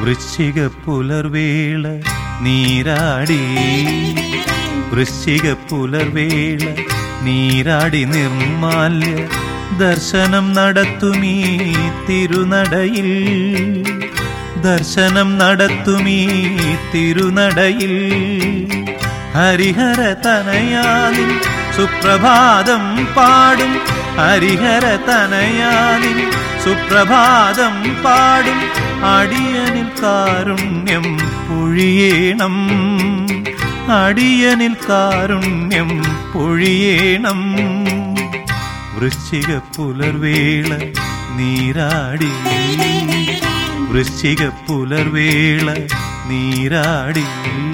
വൃശ്ചിക പുലർവേള നീരാടി, വൃശ്ചിക പുലർവേള നീരാടി നിർമാല്യ ദർശനം നടത്തുമീ തിരുനടയിൽ, ദർശനം നടത്തുമീ തിരുനടയിൽ. ഹരിഹര തനയാനിൻ സുപ്രഭാതം പാടും, ഹരിഹര തനയാനിൻ സുപ്രഭാതം പാടും. അടിയനിൽ കാരുണ്യം പൊഴിയേണം, അടിയനിൽ കാരുണ്യം പൊഴിയേണം. വൃശ്ചിക പുലർവേള നീരാടി, വൃശ്ചിക പുലർവേള നീരാടി.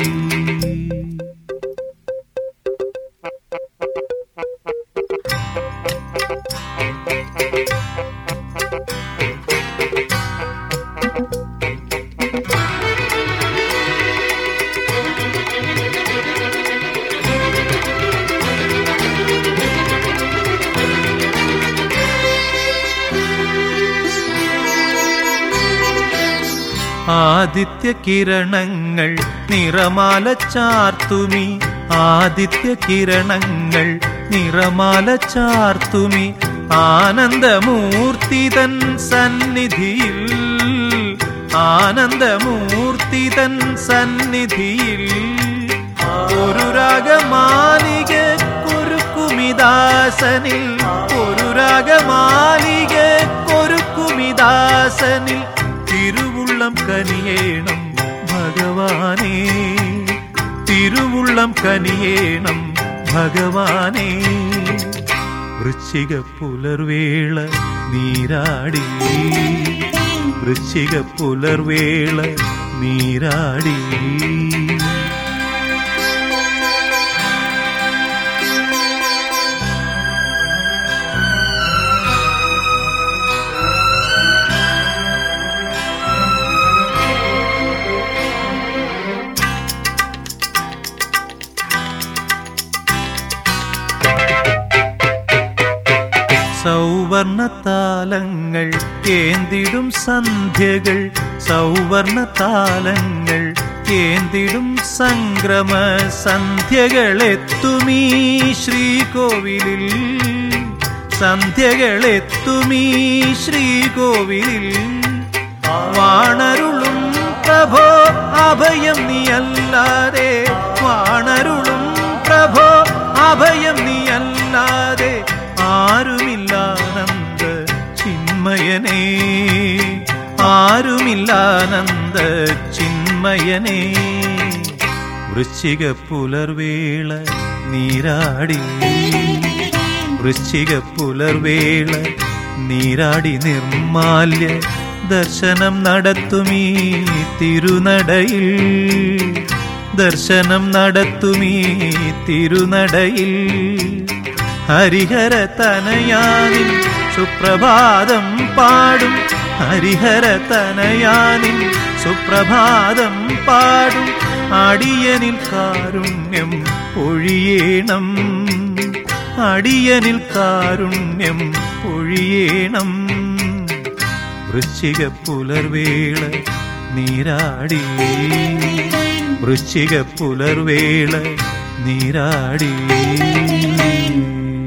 ആദിത്യ കിരണങ്ങൾ നിറമാല ചാർത്തുമി, ആദിത്യ കിരണങ്ങൾ നിറമാല ചാർത്തുമി. ആനന്ദമൂർത്തി തൻ സന്നിധിയിൽ, ആനന്ദമൂർത്തി തൻ സന്നിധിയിൽ. ഒരു രാഗമാലിക കൊരുക്കുമിദാസനിൽ, ഒരു രാഗമാലിക കൊരുക്കുമിദാസനിൽ. തിരുവുള്ളം കനിയേണം ഭഗവാനേ, തിരുവുള്ളം കനിയേണം ഭഗവാനേ. വൃശ്ചിക പുലർവേള നീരാടി, വൃശ്ചിക പുലർവേള നീരാടി. സൗവർണതാലങ്ങൾ ഏന്തിടും സന്ധ്യകൾ, സൗവർണതാലങ്ങൾ ഏന്തിടും സംക്രമ സന്ധ്യകളെത്തുമീ ശ്രീകോവിലിൽ, സന്ധ്യകളെത്തുമീ ശ്രീകോവിലിൽ. വാണരുളും പ്രഭോ അഭയം നീയല്ലാതെ, വാണരുളും പ്രഭോ അഭയം നീയല്ലാതെ. ആരുമില്ലാനന്ദ ചിന്മയനേ, ആരുമില്ലാനന്ദ ചിന്മയനേ. വൃശ്ചിക പുലർവേള നീരാടി, വൃശ്ചിക പുലർവേള നീരാടി നിർമാല്യ ദർശനം നടത്തുമീ തിരുനടയിൽ, ദർശനം നടത്തുമീ തിരുനടയിൽ. ഹരിഹര തനയാനിൻ സുപ്രഭാതം പാടും, ഹരിഹര തനയാനിൻ സുപ്രഭാതം പാടും. അടിയനിൽ കാരുണ്യം പൊഴിയേണം, അടിയനിൽ കാരുണ്യം പൊഴിയേണം. വൃശ്ചിക പുലർവേള നീരാടി, വൃശ്ചിക പുലർവേള നീരാടി.